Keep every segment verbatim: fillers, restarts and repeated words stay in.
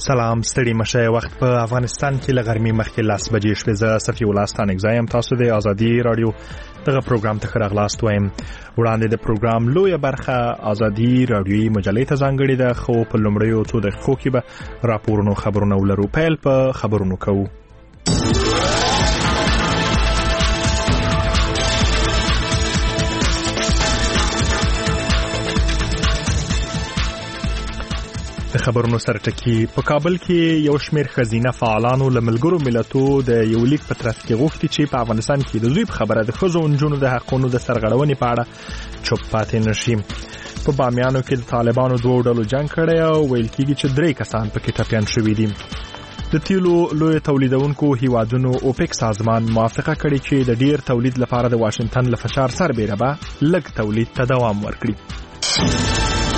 سلام ستړي مشه. وخت په افغانستان کې له غرمې مخکې لاس بجې شوې. زه صفي الله ستانک زایم. تاسو د ازادي رادیو دغه پروګرام ته راغلاست وایم. وړاندې د پروګرام لویه برخه ازادي رادیوي مجلې ته ځانګړې ده، خو په لومړیو څو دقیقو کې به راپورونو خبرونه ولرو. پیل په خبرونو کوو. د خبرونو سره ټکی. په کابل کې یو شمېر ښځینه فعالانو له ملګرو ملتو د یو لیک په ترڅ کې غوښتي چې په افغانستان کې د دوی په خبره د ښځو او نجونو د حقونو د سرغړونې په اړه چوپ پاتې نشي. په بامیانو کې د طالبانو دوه ډلو جنگ کړی او ویل کېږي چې درې کسان پکې ټپیان شوي دي. د تیلو لوی تولیدونکو هیوادونو اوپک سازمان موافقه کړې چې د ډیر تولید لپاره د واشنگټن له فشار سربېره به لږ تولید ته دوام ورکړي.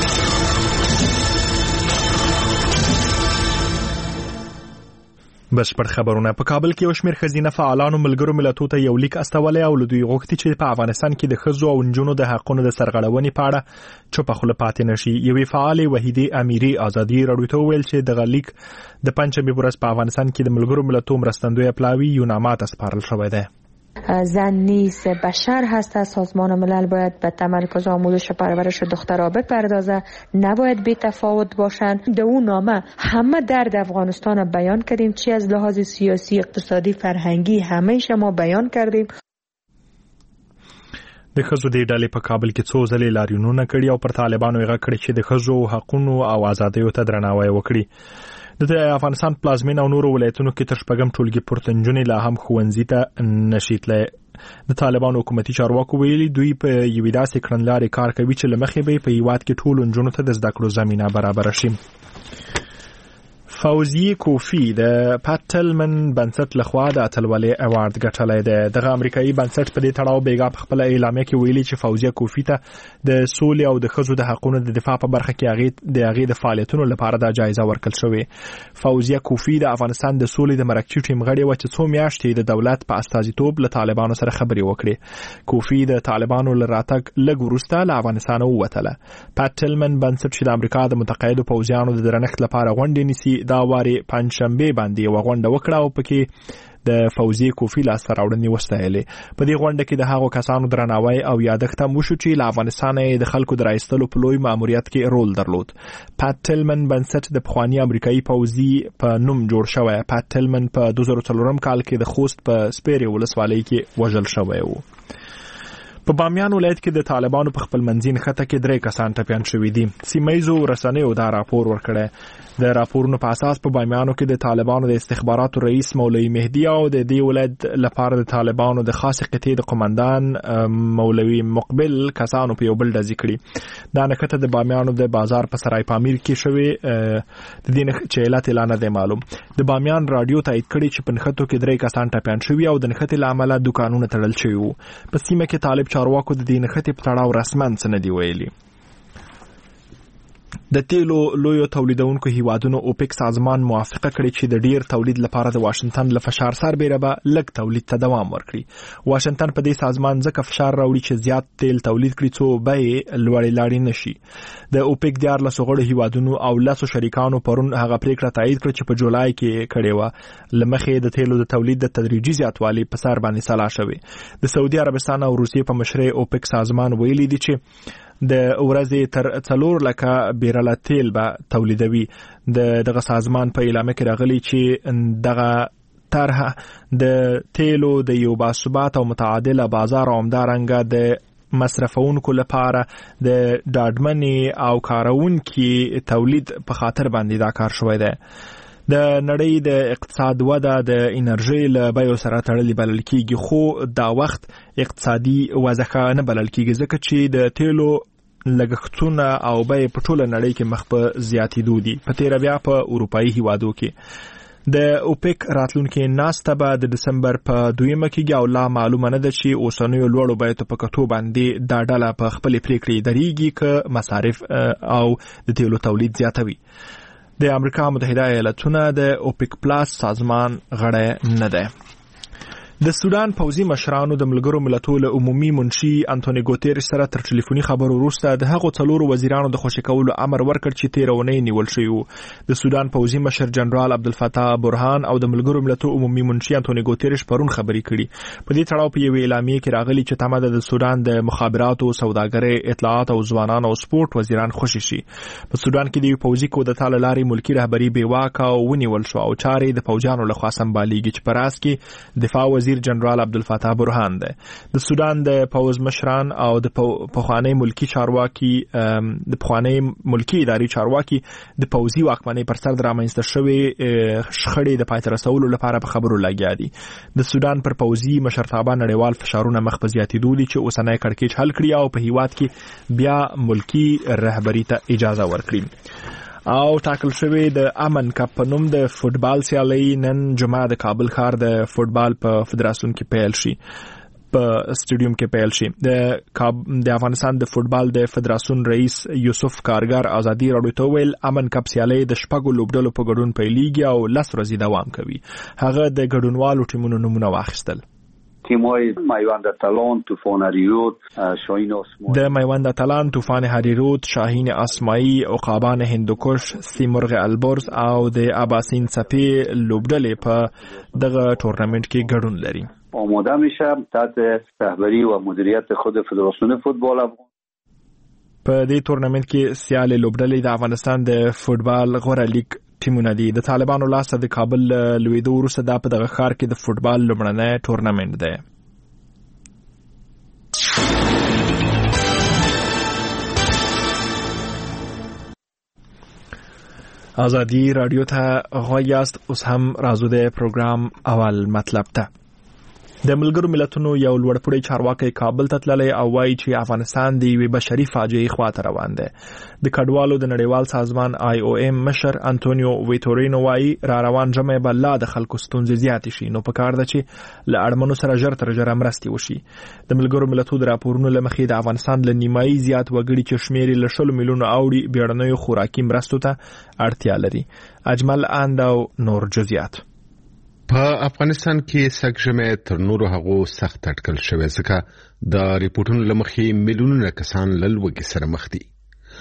بشپړ خبرونه. په کابل کې یو شمېر ښځینه فعالانو ملګرو ملتونو ته یو لیک استولی او له دوی غوښتي چې په افغانستان کې د ښځو او نجونو د حقونو د سرغړونې په اړه چوپه خوله پاتې نشي. یوې فعالې وحیدې امیري ازادي راډیو ته وویل چې دغه لیک د پنجشنبې په ورځ په افغانستان کې د ملګرو ملتونو مرستندوی پلاوی یوناما ته سپارل شوی دی. زن نیز بشر هست. سازمان ملل باید به تمرکز آموزش و پرورش دخترها بپردازه، نباید بی تفاوت باشند. در اون نامه همه درد افغانستان بیان کردیم، چی از لحاظ سیاسی، اقتصادی، فرهنگی، همه شما بیان کردیم. د ښځو د ډلې په کابل کې څو ځلې لاریونونه کړي او پر طالبانو یې غږ کړی چې د ښځو حقونو او ازادیو ته درناوی وکړي. د افغانستان پلازمینه او نورو ولایتونو کې تر شپږم ټولګي پورته نجونې لا هم ښوونځي ته نشي تللی. د طالبانو حکومتي چارواکو ویلي دوی په یوې داسې کړنلارې کار کوي چې له مخې به په هیواد کې ټولو نجونو ته د زده کړو زمینه برابره شي. فوزیه کوفی د پاتلمن بنسټ لخوا د اتلولۍ ایوارډ ګټلی دی. دغه امریکایي بنسټ په دې تړاو بیګا په خپل اعلامیه کې ویلي چې فوزیه کوفی ته د سولې او د ښځو د حقونو د دفاع په برخه کې هغې د هغې د فعالیتونو لپاره د جایزه ورکړل شوې. فوزیه کوفی د افغانستان د سولې د مرکزي ټیم غړې وه چې څو میاشتې د دولت په استازیتوب له طالبانو سره خبرې وکړې. کوفی د طالبانو له راتګ لږ وروسته له افغانستانه ووتله. پاتلمن بنسټ چې د امریکا د متقاعدو پوځیانو د درنښت لپاره غونډې نیسي دا واري پنجشنبه باندې یو غونډه وکړه او پکې د فوزیه کوفی لاسته راوړنې وستایلې. په دې غونډه کې د هغو کسانو درناوی او یادښت هم وشو چې له افغانستانه د خلکو د راایستلو په لوی ماموریت کې رول درلود. پاتلمن بنسټ د پخواني امریکایي پوځي په نوم جوړ شوی. پاتلمن په دوه زره څلورم کال کې د خوست په سپیرې ولسوالۍ کې وژل شوی و. په بامیان ولایت کې د طالبانو په خپل منځي نښته کې درې کسان ټپیان شوي دي. سیمه‌یزو رسنیو دا راپور ورکړی. د راپورونو په اساس په بامیانو کې د طالبانو د استخباراتو رئیس مولوي مهدي او د دې ولایت لپاره د طالبانو د خاص قطعې د قومندان مولوي مقبل کسانو په یو بل ډزې کړي. دا نښته د بامیانو د بازار په سرای پامیر کې شوې. د دې نښتې علت اعلان نه دی معلوم. د بامیان رادیو تایید کړي چې په نښتو کې درې کسان ټپیان شوي او د نښتې له امله دوکانونه تړل شوي وو. په سیمه کې طالب چارواکو د دې نښتې په تړاو رسماً څه نه دي ویلي. د تیلو لوی تولیدونکو هیوادونو اوپک سازمان موافقه کړې چې د ډیر تولید لپاره د واشنگټن له فشار سربېره به لږ تولید ته دوام ورکړي. واشنگټن په دې سازمان ځکه فشار راوړي چې زیات تیل تولید کړي څو بیې لوړې لاړې نشي. د اوپک دیارلسو غړو هیوادونو او لسو شریکانو پرون هغه پریکړه تایید کړه چې په جولای کې کړې وه له مخې د تیلو د تولید د تدریجي زیاتوالي په سر باندې سلا شوې. د سعودي عربستان او روسیې په مشرۍ اوپک سازمان ویلي دي چې د ورځې تر څلور لکه بیرله تیل به تولیدوي. د دغه سازمان په اعلامیه کې راغلی چې دغه طرح د تیلو د یو باثبات او متعادله بازار او همدارنګه د مصرفونکو لپاره د ډاډمنې او کارونکي تولید په خاطر باندې دا کار شوی دی. د نړۍ د اقتصاد وده د انرژي له بیو سره تړلې بلل کیږي، خو دا وخت اقتصادي وضع نه بلل کیږي ځکه چې د تیلو لګښتونه او بیې په ټوله نړۍ کې مخ په زیاتېدو دي. په تیره بیا په اروپایي هیوادو کې د اوپک راتلونکي ناسته به د دسمبر په دویمه کېږي او لا معلومه نه ده چې اوسنیو لوړو بیو ته په کتو باندې دا ډله په خپلې پریکړې درېږي که مصارف او د تیلو تولید زیاتوي. د امریکا متحده ایالتونه د اوپک پلاس سازمان غړی نه ده. د سودان پوځي مشرانو د ملګرو ملتونو عمومي منشي انټونی ګوتيرش سره تر ټلیفوني خبرو وروسته د هغو څلورو وزیرانو د خوشی کولو امر ورکړ چې تیرونې نیول شوی وو. د سودان پوځي مشر جنرال عبدالفتاح برهان او د ملګرو ملتونو عمومي منشي انټونی ګوتيرش پرون خبرې کړي. په دې تړاو په یوه اعلامیه کې راغلي چې تمه د سودان د مخابراتو، سوداګرۍ، اطلاعات او ځوانانو او سپورت وزیران خوشی شي. په سودان کې د پوځي کودتا لارې ملکی رهبری بیواکه او ونیول شو او چارې د پوجانو لخوا سمبالېږي چې په راس کې دفاع وزیر جنرال عبدالفتاح برهان ده. د سودان د پوز مشران او د پخوانی ملکی چارواکي د پخوانی ملکی اداري چارواکي د پوزي واکمنۍ پر سر درامنځته شوې شخړې د پای ته رسولو لپاره په خبرو لګیا دي. د سودان پر پوزي مشرتابه نړیوال فشارونه مخ په زیاتېدو دي چې اوسنۍ کړکېچ حل کړي او په هیواد کې بیا ملکی رهبری ته اجازه ورکړي. او ټاکل شوی د امن کپ په نوم د فوتبال سیالي نن جمعه د کابل ښار د فوتبال په فدراسیون کې پیل شي په سټیډیوم کې پیل شي. د د افغانستان د فوتبال د فدراسیون رئیس یوسف کارګر ازادي راډیو ته ویل امن کپ سیالي د شپږو لوبډلو په ګډون پیلېږي او لس ورځې دوام کوي. هغه د ګډونوالو ټیمونو نومونه واخیستل. تیم‌های میوند اتلان، طوفان هریرود، شاهین آسمایی. د میوند اتلان، طوفان هریرود، شاهین آسمایی، عقابان هندوکش، سیمرغ البرز او د اباسین څپې لوبډلې په دغه تورنمنت کې ګډون لري. آماده میشه تحت رهبری و مدیریت خود فدراسیون فوتبال افغان. په دې تورنمنت کې سیالي لوبډلې د افغانستان د فوتبال غوره لیګ ټیمونه دي. د طالبانو لاسته د کابل لویدو وروسته دا په دغه ښار کې د فوتبال لومړنی تورنمنت دی. ازادي رادیو ته غوږ یاست. اوس هم راځو د پروګرام اول مطلب ته. د ملګرو ملتونو یو لوړپوړی چارواکي کابل ته تللی او وایي چې افغانستان د یوې بشري فاجعې خواته روان دی. د کډوالو د نړیوال سازمان آی او ایم مشر انټونیو ویټورینو وایي را روان ژمی به لا د خلکو ستونزې زیاتې شي، نو پکار ده چې له اړمنو سره ژر تر ژره مرستې وشي. د ملګرو ملتونو د راپورونو له مخې د افغانستان له نیمایي زیات وګړي چې شمېر یې له شلو میلیونو اوړي بیړنیو خوراکي مرستو ته اړتیا لري. اجمل اند او نور جزئیات. په افغانستان کې سګژمه تر نورو هغو سخت اټکل شوی ځکه د ریپورتونو لمخې میلیونونه کسان لږ سره مخ دي.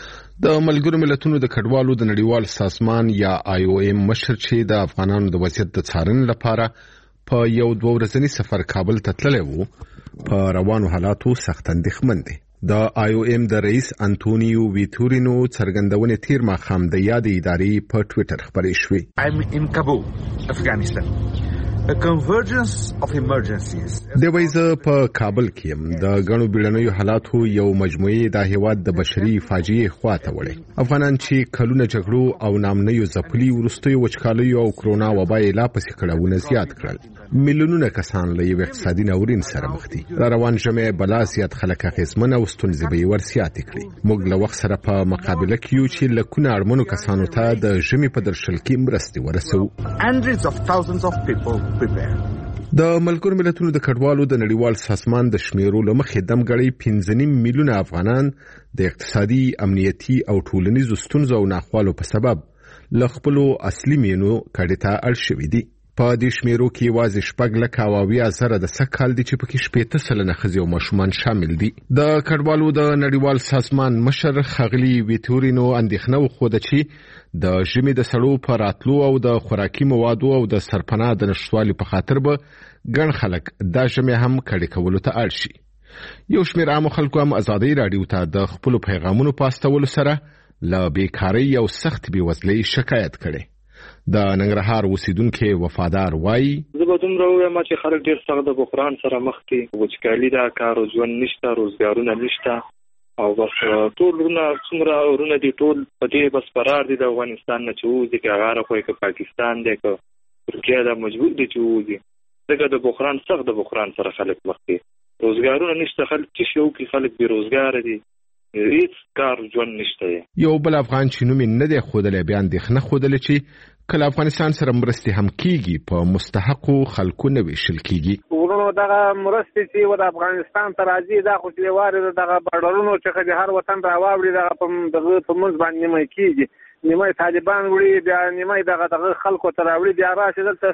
د ملګرو ملتونو د کډوالو د نړیوال سازمان یا آی او ایم مشر چې د افغانانو د وضعیت د څارنې لپاره په یو دوه ورځنی سفر کابل ته تللی وو، په روانو حالاتو سخت اندېښمن دی. د آی او ایم د رئیس انټونیو ویټورینو څرګندونې تیر ماښام د یادې ادارې په ټویټر خپرې شوې. I'm in Kabul, Afghanistan. A convergence of emergencies. د وایزه په کابل کې د غنو بیړنیو حالاتو یو مجموعي د هیواد د بشري فاجعې خواته وړي. افغانان چې کلونه جګړو او نامنیو ځپلي وروستیو وچکالیو او کرونا وبا یې لا پسې کړهونه زیات کړل. میلیونونه کسان له یو اقتصادي ناورین سره مخ دي. را روان ژمی بلا زیات خلک اغېزمن او ستونزې به یې ورسیاتې کړي. موږ له وخت سره په مقابله کې یو چې لکونه اړمنو کسانو ته د ژمي په درشل کې مرستې ورسوو. Hundreds of thousands of people prepare. د ملګرو ملتونو د کډوالو د نړیوال سازمان د شمیرو له مخې دمګړی پنځه نیم میلیونه افغانان د اقتصادي، امنیتي او ټولنیزو ستونزو او ناخوالو په سبب له خپلو اصلي مینو کډې ته اړ شوي دي. په دې شمیرو کې یوازې شپږ لکه او اویا زره د سږ کال دي چې پکې شپېته سلنه ښځې او ماشومان شامل دي. د کډوالو د نړیوال سازمان مشر ښاغلي ویټورینو اندېښنه وښوده چې د ژمي د سړو په راتلو او د خوراکي موادو او د سرپناه د نشتوالي په خاطر به ګڼ خلک دا ژمي هم کډې کولو ته اړ شي. یو شمېر عامو خلکو هم ازادۍ راډیو ته د خپلو پیغامونو په استولو سره له بیکارۍ او سخت بېوزلۍ شکایت کړی. د ننګرهار اوسیدونکو وفادار وایي زه به دومره ووایم چې خلک ډېر سخت د بحران سره مخ دي. وچکالي ده، کار او ژوند نشته، روزګارونه نشته او بس ټول ورونه څومره ورونه دي ټول په دې بس فرار دي د افغانستان نه چې ووځي، که هغه راخوي که پاکستان دی که ترکیه ده مجبور دي چې ووځي. ځکه د بحران سخت د بحران سره خلک مخ دي. روزګارونه نشته، خلک څه شي وکړي، خلک بېروزګاره دي، هېڅ کار ژوند نشته. یو بل افغان چې نوم یې نه دی ښودلی بیا اندېښنه ښودله چې کله افغانستان سره مرستې هم کیږي په مستحقو خلکو نه ویشل کیږي. ورونو دغه مرستې چې و د افغانستان ته راځي دا خو چې واره دغه بډرونو چې د هر وطن راواوړي دغه په دغه په منځ باندې نیمه کیږي، نیمه طالبان وړي، بیا نیمه دغه دغه خلکو ته راوړي، بیا راشي دلته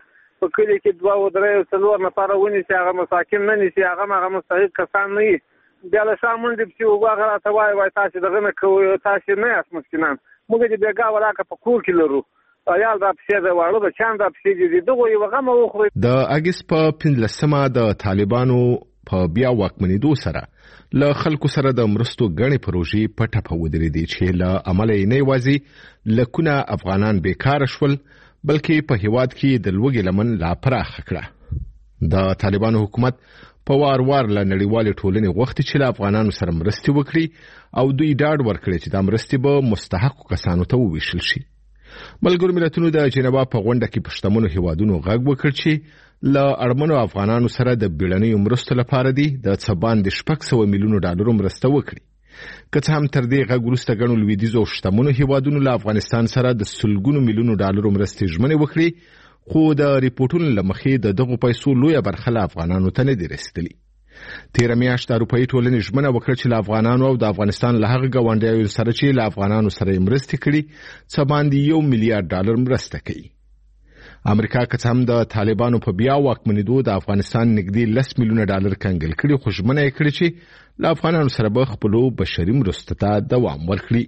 په کلی کې دوه او درې څلور نفر ونیسي هغه مساکین نه نیسي هغه هغه مستحق کسان نه وي بیا له شا منډې پسې اوبه هغه راته وایي وایي تاسې دغه نه کوئ تاسې نه یاست مسکینان موږ چې بېګا ولاکه په کور کې لرو عیال را پسې د واړه بچیان را پسې دي د دغو یوه غمه وخورئ. د اګست په پنځلسمه د طالبانو په بیا واکمنېدو سره له خلکو سره د مرستو ګڼې پروژې په ټپه ودرېدې چې له امله یې نه یوازې لکونه افغانان بیکاره شول بلکې په هیواد کې د لوږې لمن لا پراخه کړه. د طالبانو حکومت په وار وار له نړیوالې ټولنې غوښتي چې له افغانانو سره مرستې وکړي او دوی ډاډ ورکړي چې دا مرستې به مستحقو کسانو ته وویشل شي. ملګرو ملتونو د جنیوا په غونډه کې په شتمنو هیوادونو غږ وکړ چې له اړمنو افغانانو سره د بیړنیو مرستو لپاره دي د څه باندې شپږ سوه میلیونو ډالرو مرسته وکړي. که څه هم تر دې غږ وروسته ګڼو لویدیځو او شتمنو هیوادونو له افغانستان سره د سلګونو میلیونو ډالرو مرستې ژمنې وکړي خو د ریپورټونو له مخې د دغو پیسو لویه برخه له افغانانو ته نه دي رسیدلي. تیره میاشت د اروپایي ټولنې ژمنه وکړه چې له افغانانو او د افغانستان له هغه ګاونډیانو سره چې له افغانانو سره یې مرستې کړي څه باندې یو میلیارډ ډالر مرسته کوي. امریکا که څه هم د طالبانو په بیا واکمنېدو د افغانستان نږدې لس میلیونه ډالر کنګل کړي خو ژمنه یې کړې چې له افغانانو سره به خپلو بشري مرستو ته دوام ورکړي.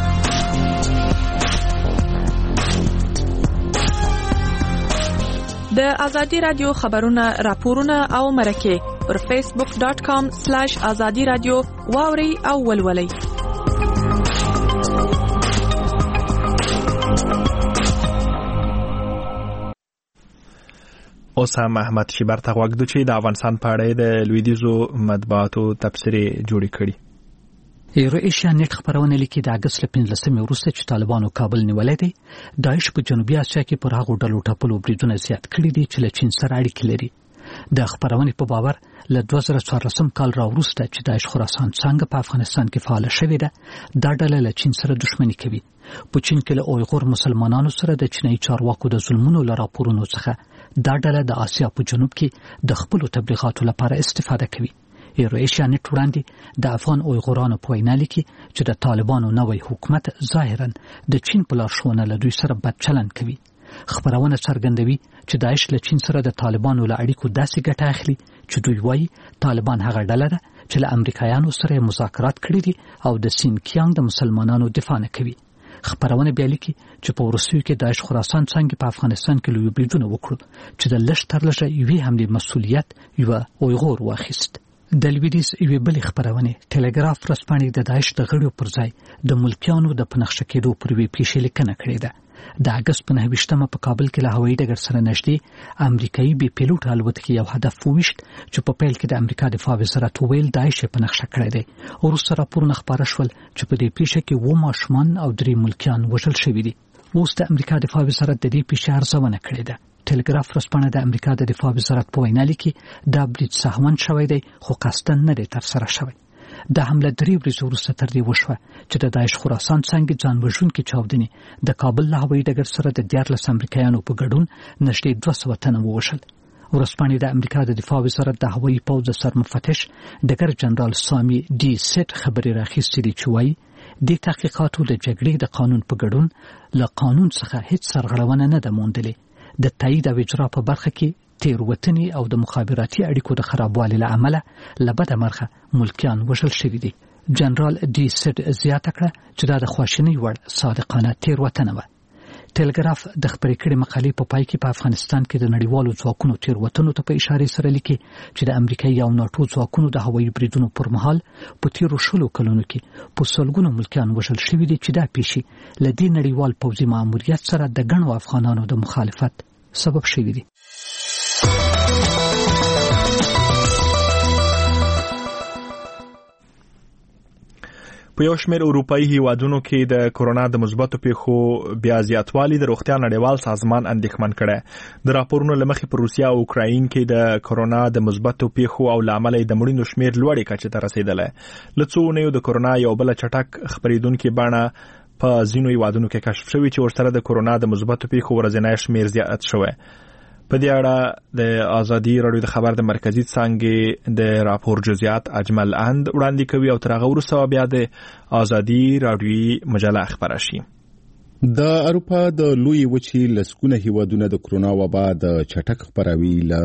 د ازادي رادیو خبرونه راپورونه او مرکه پر فیسبوک ډاٹ کام سلیش ازادي رادیو واوري او ولولي. اوس هم احمد شیبر ته غوږ د چې د افغانستان په اړه د لویدیځو مطبوعاتو تبصرې جوړې کړي. ایرو ایشیا نیټ خبرونه لیکي د اګست له پنځلسمې وروسته چې طالبانو کابل نیولې دي داعش په جنوبي اسیا کې پر هغو ډلو ټاپلو بریدونه زیات کړي دي چې له چین سره اړیکې لري. د خبرونې په باور له دوه زره څوارلسم کال راوروسته چې داعش خراسان څنګه په افغانستان کې فعال شوې ده دا ډله له چین سره دښمني کوي. په چین کې له اویغور مسلمانانو سره د چینایي چارواکو د ظلمونو له راپورونو څخه دا ډله د اسیا په جنوب کې د خپلو تبلیغاتو لپاره استفاده کوي. ایرو ایشیا نیټ وړاندې د افغان اویغورانو په وینا لیکي چې د طالبانو نوی حکومت ظاهرا د چین په لارښوونه له دوی سره بد چلند کوي. خبرونه څرګندوي چې داعش له چین سره د طالبانو له اړیکو داسې ګټه اخلي چې دوی وایي طالبان هغه ډله ده چې له امریکایانو سره مذاکرات کړي دي او د سینکیانګ د مسلمانانو دفاع نه کوي. خبرونه بیا لیکي چې په وروستیو کې داعش خراسان څنګه په افغانستان کې لوی بریدونه وکړل چې د لږ تر لږه یوې حملې مسؤلیت یوه اویغور واخیست. د لویدیځ یوې بلې خبرونه ټلګراف ورځپاڼې د داعش د غړیو پر ځای د ملکیانو د پنځه کېدو پر وی پیښې لیکنه کړې ده. د اګست په نهه ویشتمه په کابل کې له هوایي ډګر سره نږدې امریکایي بي پیلوټ الوتکې یو هدف وویشت چې په پیل کې د امریکا دفاع وزارت ویل داعش په نقشه کړی دی. وروسته راپورونه خپاره شول چې په دې پیښه کې اووه ماشومان او درې ملکیان وژل شوي دي. اوس د امریکا دفاع وزارت د دې پیښې ارزونه کړې ده. ټلګراف ورځپاڼه د امریکا د دفاع وزارت په وینا لیکي دا برید سهون شوی دی خو قصدن نه دی ترسره شوی. د حمله درې ورځې وروسته تر دې وشوه چې د داعش خراسان څنګه ځان وژونکي چاودنې د کابل له هوایي ډګر سره د دیارلس امریکایانو په ګډون نږدې دوه سوه تنه ووژل. ورځپاڼې د امریکا د دفاع وزارت د هوایي پوځ د سرمفتش ډګر جنرال سامي ډي سیټ خبرې راخیستې دي چې وایي د تحقیقاتو د جګړې د قانون په ګډون له قانون څخه هیڅ سرغړونه نه ده موندلې. د تایید او اجرا په برخه کې تیروتنې او د مخابراتي اړیکو د خرابوالي له امله له بده مرغه ملکیان وژل شوي دي. جنرال ډي سیټ زیاته کړه چې دا د خواشینۍ وړ صادقانه تیروتنه وه. ټلګراف د خبرې کړې مقالې په پای کې په افغانستان کې د نړیوالو ځواکونو تیروتنو ته په اشاره سره لیکي چې د امریکایي او ناټو ځواکونو د هوایي بریدونو پر مهال په تیرو شلو کلونو کې په سلګونو ملکیان وژل شوي دي چې دا پیښې له دې نړیوال پوځي ماموریت سره د ګڼو افغانانو د مخالفت سبب شوي دي. په یو شمېر اروپایي هیوادونو کې د کرونا د مثبتو پیښو بیا زیاتوالی د روغتیا نړیوال سازمان اندېښمن کړی. د راپورونو له مخې په روسیا او اوکراین کې د کرونا د مثبتو پیښو او لامل د مړینو شمېر لوړې کچې ته رسیدلی. له څو اونیو د کرونا یو بل چټک خپرېدونکې بڼه په ځینو هیوادونو کې کشف شوی چې ورسره د کرونا د مثبتو پیښو ورځنی شمېر زیات شوی. په دې اړه د ازادي رادیو د خبر د مرکزی څانګې د راپور جزئیات اجمل اند وړاندې کوي او تر هغه وروسته بیا د ازادي رادیو مجله خبره شي. د اروپا د لوی وچې لسګونه هیوادونه د کرونا وبا د چټک خپراوي له